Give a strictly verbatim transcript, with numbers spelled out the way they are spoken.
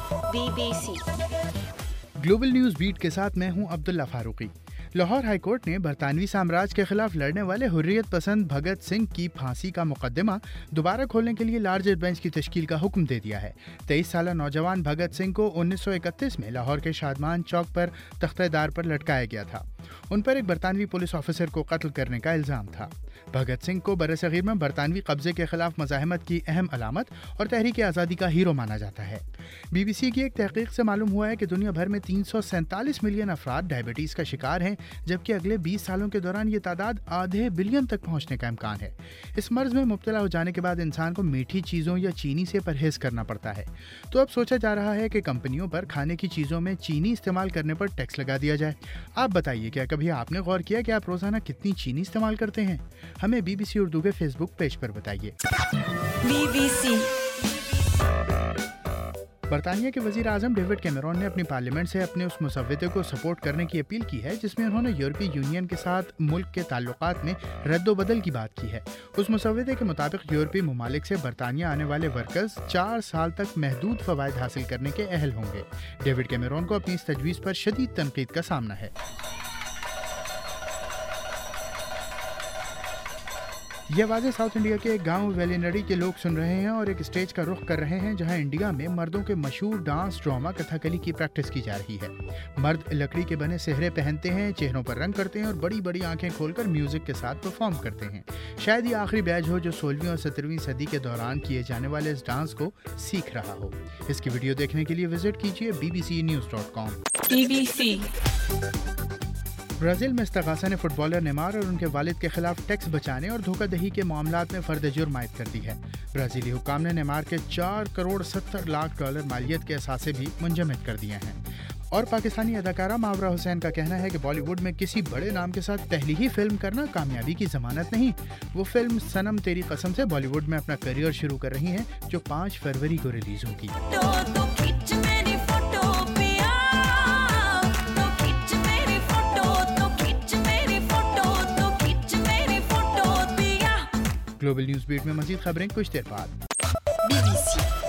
B B C global news beat के साथ मैं हूं अब्दुल्ला फारूकी। लाहौर हाईकोर्ट ने बरतानवी साम्राज्य के खिलाफ लड़ने वाले हुर्रियत पसंद भगत सिंह की फांसी का मुकदमा दोबारा खोलने के लिए लार्जर बेंच की तश्कील का हुक्म दे दिया है। तेईस साल नौजवान भगत सिंह को उन्नीस सौ इकतीस में लाहौर के शादमान चौक पर तख्तेदार पर लटकाया गया था। उन पर एक बरतानवी पुलिस ऑफिसर को कत्ल करने का इल्जाम था। भगत सिंह को बरसगीर में बरतानवी कब्जे के खिलाफ मज़ाहमत की अहम अलामत और तहरीक आज़ादी का हीरो माना जाता है। बीबीसी की एक तहकीक से मालूम हुआ है कि दुनिया भर में तीन सौ सैंतालीस मिलियन अफराद डायबिटीज़ का शिकार हैं, जबकि अगले बीस सालों के दौरान ये तादाद आधे बिलियन तक पहुंचने का इम्कान है। इस मर्ज में मुब्तला हो जाने के बाद इंसान को मीठी चीज़ों या चीनी से परहेज करना पड़ता है। तो अब सोचा जा रहा है कि कंपनियों पर खाने की चीज़ों में चीनी इस्तेमाल करने पर टैक्स लगा दिया जाए। आप बताइए, क्या कभी आपने गौर किया कि आप रोज़ाना कितनी चीनी इस्तेमाल करते हैं? हमें बीबीसी उर्दू के फेसबुक पेज पर बताइए। बीबीसी बरतानिया के वज़ीर आज़म डेविड कैमरॉन ने अपनी पार्लियामेंट से अपने उस मुसव्वदे को सपोर्ट करने की अपील की है जिसमें उन्होंने यूरोपीय यूनियन के साथ मुल्क के ताल्लुकात में रद्दोबदल की बात की है। उस मुसव्वदे के मुताबिक यूरोपीय ममालिक से बरतानिया आने वाले वर्कर्स चार साल तक महदूद फ़वाइद हासिल करने के अहल होंगे। डेविड कैमरॉन को अपनी इस तजवीज़ पर शदीद तनकीद का सामना है। ये आवाज़ें साउथ इंडिया के एक गांव वेलिनडी के लोग सुन रहे हैं और एक स्टेज का रुख कर रहे हैं जहां इंडिया में मर्दों के मशहूर डांस ड्रामा कथकली की प्रैक्टिस की जा रही है। मर्द लकड़ी के बने सेहरे पहनते हैं, चेहरों पर रंग करते हैं और बड़ी बड़ी आंखें खोलकर म्यूजिक के साथ परफॉर्म करते हैं। शायद ये आखिरी बैच हो जो सोलहवीं और सत्रहवीं सदी के दौरान किए जाने वाले इस डांस को सीख रहा हो। इसकी वीडियो देखने के लिए विजिट कीजिए B B C news dot com. BBC Brazil में इस्तगासा ने फुटबॉलर नेमार और उनके वालिद के खिलाफ टैक्स बचाने और धोखाधड़ी के मामलात में फर्द जुर्म आयद कर दी है। ब्राज़ीली हुक्काम ने नेमार के चार करोड़ सत्तर लाख डॉलर मालियत के असासे भी मुंजमद कर दिए हैं। और पाकिस्तानी अदाकारा मावरा हुसैन का कहना है कि बॉलीवुड में किसी बड़े नाम के साथ पहली ही फिल्म करना कामयाबी की जमानत नहीं। वो फिल्म सनम तेरी कसम से बॉलीवुड में अपना करियर शुरू कर रही हैं, जो पाँच फरवरी को रिलीज होगी। ग्लोबल न्यूज़ बीट में मज़ीद खबरें कुछ देर बाद। बीबीसी